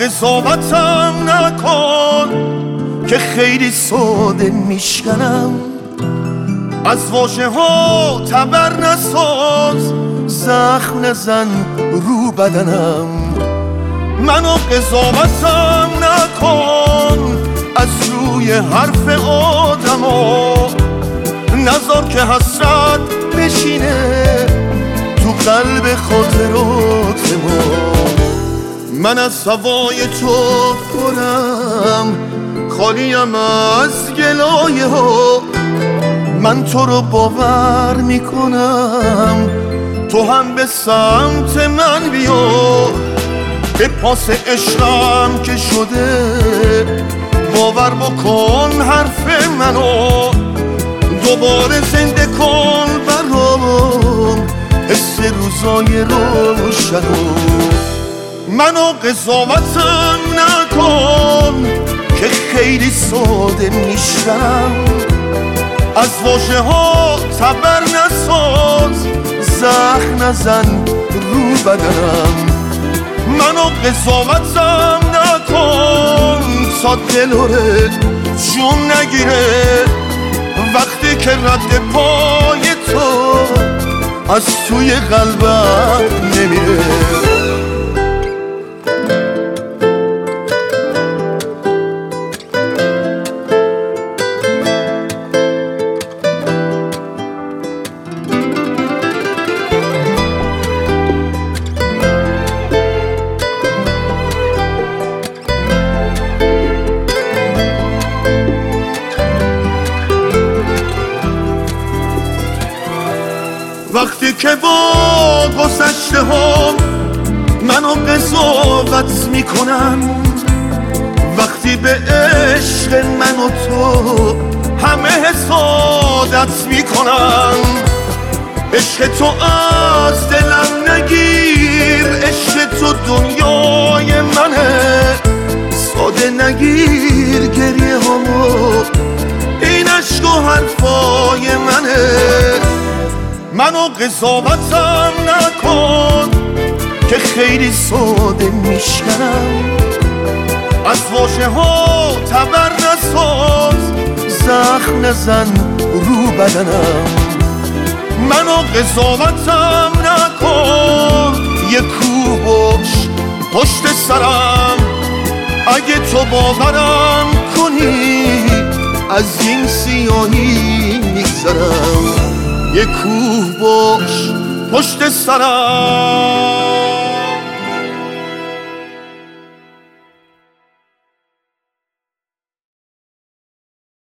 قضاوتم نکن که خیلی ساده میشکنم. از واژه ها تبر نساز، زخم نزن رو بدنم. منو قضاوتم نکن از روی حرف آدما، نذار که حسرت بشینه تو قلب خاطرات ما. من از هوای تو پرم، خالیم از گلایه ها. من تو رو باور میکنم، تو هم به سمت من بیا. به پاس عشقم که شده باور بکن حرف منو. دوباره زنده کن برام حس روزای روشنو. منو قضاوتم نکن که خیلی ساده میشنم. از واژه ها تبر نساز، زخم نزن رو بدنم. منو قضاوتم نکن تا دلورت جون نگیره وقتی که رد پای تو از توی قلبم نمیره. وقتی که با گذشته ها منو قضاوت میکنن، وقتی به عشق من و تو همه حسادت میکنن. عشق تو از دلم نگیر، عشق تو دنیای منه. ساده نگیر گریه هامو، این عشق و حرفای منه. منو قضاوتم نکن که خیلی ساده میشکنم. از واژه ها تبر نساز، زخم نزن رو بدنم. منو قضاوتم نکن، یه کوه باش پشت سرم. اگه تو باورم کنی از این سیاهی میگذرم. یه کوه باش پشت سرم.